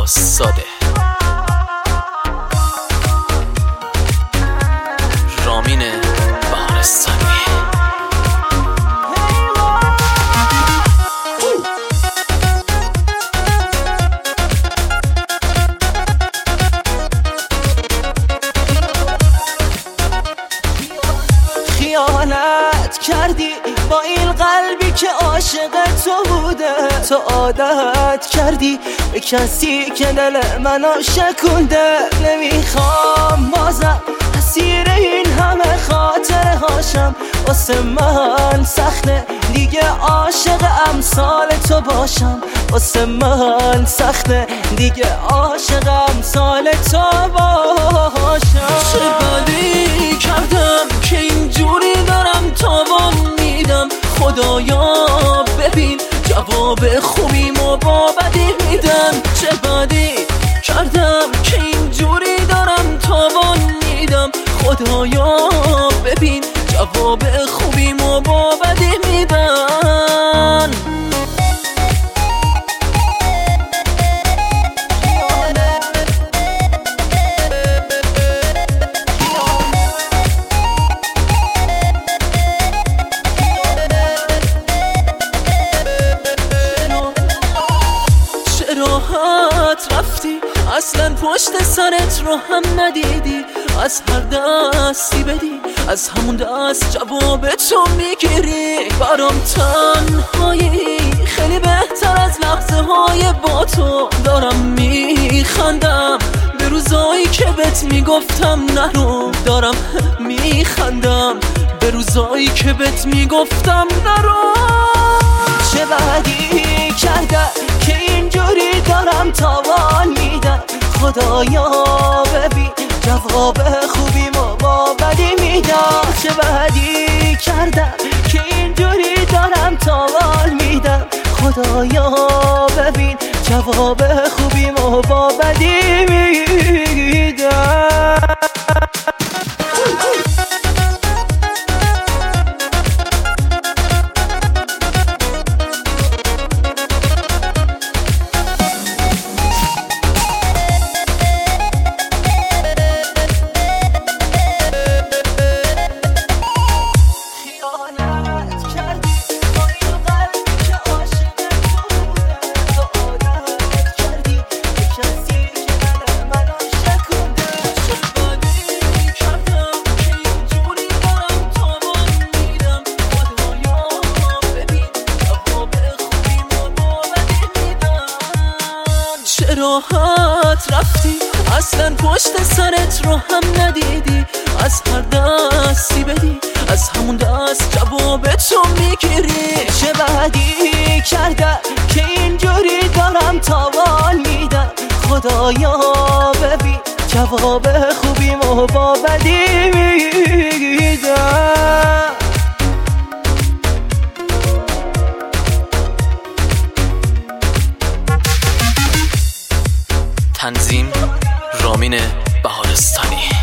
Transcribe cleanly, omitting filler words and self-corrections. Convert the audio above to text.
ساده. رامین بهارستانی. خیانت کردی با این قلبی که عاشق تو بوده، تو عادت کردی به کسی که دل منو شکونده. نمیخوام بازم اسیر این همه خاطره هاشم، واسه من سخته دیگه عاشق امثال تو باشم، واسه من سخته دیگه عاشق امثال تو باشم. چه بدی کردم که اینجوری دارم تاوان میدم، خدایا ببین جواب خوبیمو با بدی میدم. چه بدی کردم که اینجوری دارم تاوان میدم، خدایا ببین جواب خوبیمو با بدی میدم. راحت رفتی اصلا پشت سرت رو هم ندیدی، از هر دستی بدی از همون دست جواب تو میگیری. برام تنهایی خیلی بهتر از لحظه های با تو، دارم میخندم به روزایی که بهت میگفتم نرو، دارم میخندم به روزایی که بهت میگفتم نرو. چه بدی کردم که اینجوری دارم تاوان میدم، خدایا ببین جواب خوبیمو با بدی میدم. چه بدی کردم که اینجوری دارم تاوان میدم، خدایا ببین جواب خوبیمو با بدی میدم. راحت رفتی اصلا پشت سرت رو هم ندیدی، از هر دستی بدی از همون دست جواب تو میگیری. چه بدی کردم که اینجوری دارم تاوان میدم، خدایا ببین جواب خوبیمو با بدی میدم. تنظیم رامین بهارستانی.